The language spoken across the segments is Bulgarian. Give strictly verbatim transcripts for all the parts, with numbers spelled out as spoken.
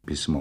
Писмо.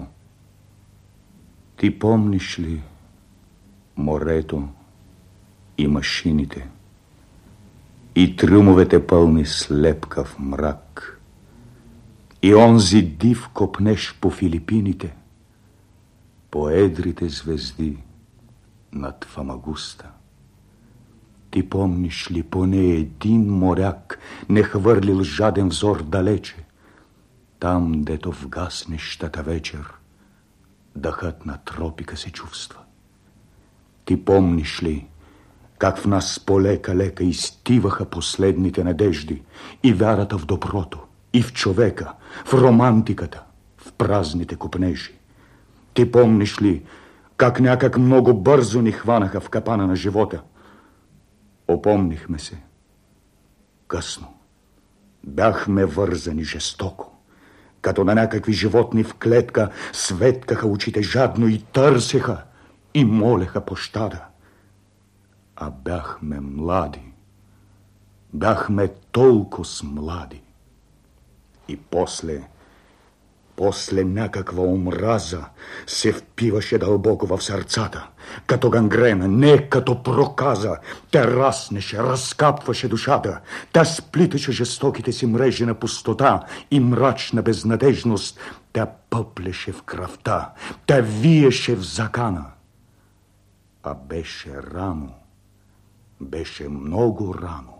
Ти помниш ли морето и машините и трюмовете пълни с лепкав мрак и онзи див копнеш по Филипините, по едрите звезди над Фамагуста? Ти помниш ли поне един моряк не хвърлил жаден взор далече, там, дето в гаснещата вечер дъхът на тропика се чувства? Ти помниш ли как в нас полека-лека изтиваха последните надежди и вярата в доброто, и в човека, в романтиката, в празните копнежи? Ти помниш ли как някак много бързо ни хванаха в капана на живота? Опомнихме се. Късно. Бяхме вързани жестоко. Като на някакви животни в клетка, светкаха очите жадно и търсеха и молеха пощада. А бяхме млади. Бяхме толкова млади. И после, после някаква омраза се впиваше дълбоко в сърцата, като гангрена, не като проказа. Тя раснеше, разкапваше душата, тя сплиташе жестоките си мрежи на пустота и мрачна безнадежност. Тя пъплеше в кръвта, тя виеше в закана. А беше рано, беше много рано.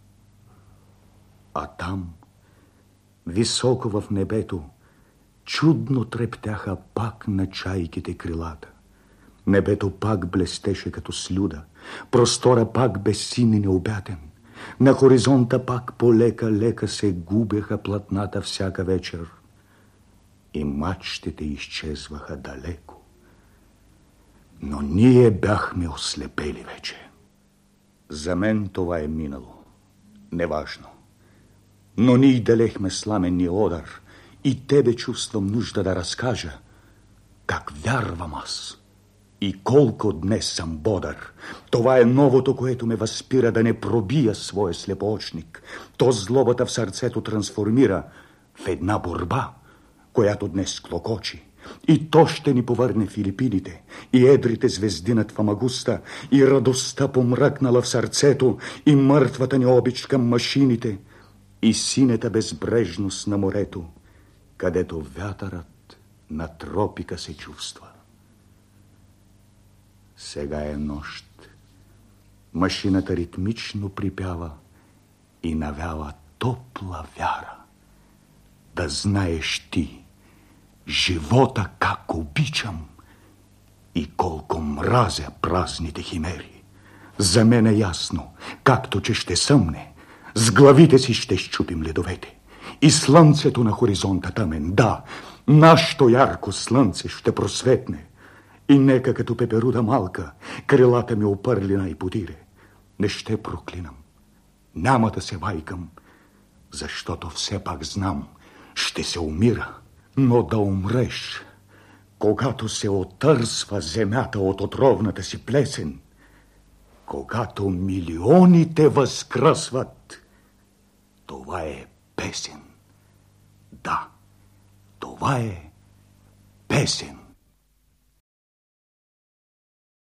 А там, високо в небето, чудно трептяха пак на чайките крилата. Небето пак блестеше като слюда, простора пак безсин и необятен. На хоризонта пак полека-лека се губеха платната всяка вечер и мачтите изчезваха далеко. Но ние бяхме ослепели вече. За мен това е минало. Неважно. Но ние делехме сламенния удар и тебе чувствам нужда да разкажа как вярвам аз и колко днес съм бодър. Това е новото, което ме възпира да не пробия своя слепоочник. То злобата в сърцето трансформира в една борба, която днес клокочи. И то ще ни повърне Филипините, и едрите звезди над Фамагуста, и радостта помръкнала в сърцето, и мъртвата ни обич към машините, и синята безбрежност на морето, където вятърът на тропика се чувства. Сега е нощ. Машината ритмично припява и навява топла вяра. Да знаеш ти живота как обичам и колко мразя празните химери. За мен е ясно, както че ще съмне, с главите си ще щупим ледовете. И слънцето на хоризонта тъмен, да, нашето ярко слънце ще просветне. И нека като пеперуда малка, крилата ми опърли най-подире. Не ще проклинам, няма да се вайкам, защото все пак знам, ще се умира. Но да умреш, когато се отърсва земята от отровната си плесен, когато милионите възкръсват, това е песен. Да, това е песен.